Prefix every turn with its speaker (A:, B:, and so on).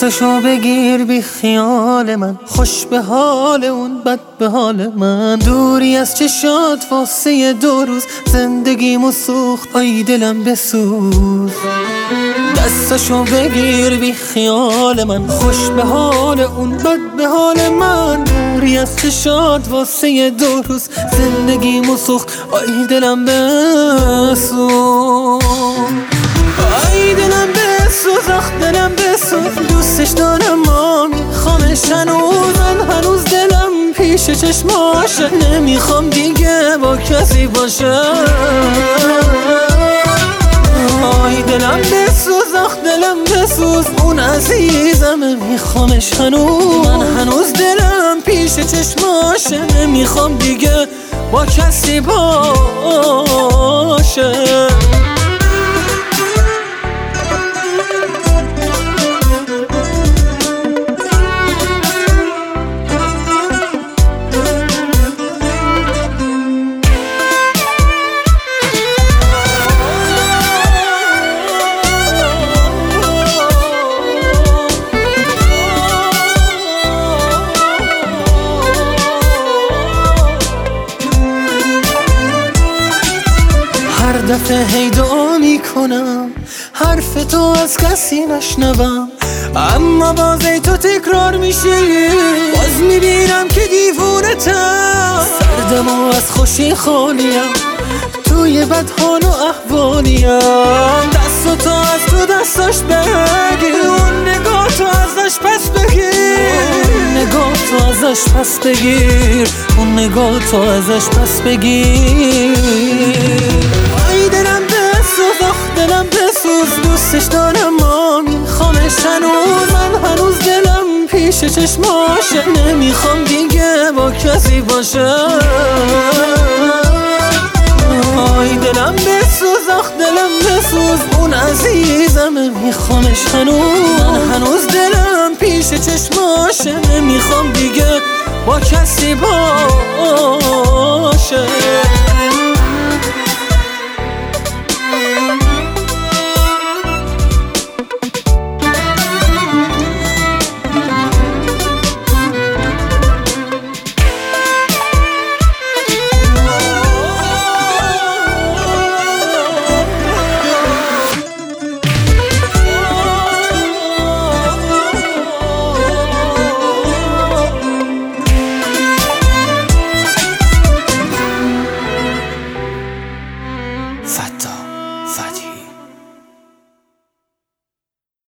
A: دستشو بگیر بی خیال من، خوش به حال اون بد به حال من. دوری از چشات واسه 2 روز، زندگیمو سوخت آی دلم بسوز. دستشو بگیر بی خیال من، خوش به حال اون بد به حال من. دوری از چشات واسه 2 روز، زندگیمو سوخت آی دلم بسوز. آی دلم بسوز، آخ دلم بسوز. دوستش دارم ما میخوامش هنوز، من هنوز دلم پیش چشماشه. نمیخوام دیگه با کسی باشه. آی دلم بسوز، آخ دلم بسوز. اون عزیزمه میخوامش هنوز، من هنوز دلم پیش چشماشه. نمیخوام دیگه با کسی باشه. هر دفعه هی دعا میکنم حرف تو از کسی نشنوم، اما باز ای تو تکرار میشی. باز میبینم که دیوونتم، سردم و از خوشی خالیم، توی بدحال و احوالیم. دست تو از تو دستاش بگیر، اون نگاه تو ازش پس بگیر. نگاه تو ازش پس بگیر، اون نگاه تو ازش پس بگیر. آی دلم بسوز، آخ دلم بسوز. دوستش دارم ما میخوامش هنوز، من هنوز دلم پیش چشماشه. نمیخوام دیگه با کسی باشه. آی دلم بسوز، آخ دلم بسوز. اون عزیزمه میخوامش هنوز، من هنوز دلم پیش چشماشه. نمیخوام دیگه با کسی باشه.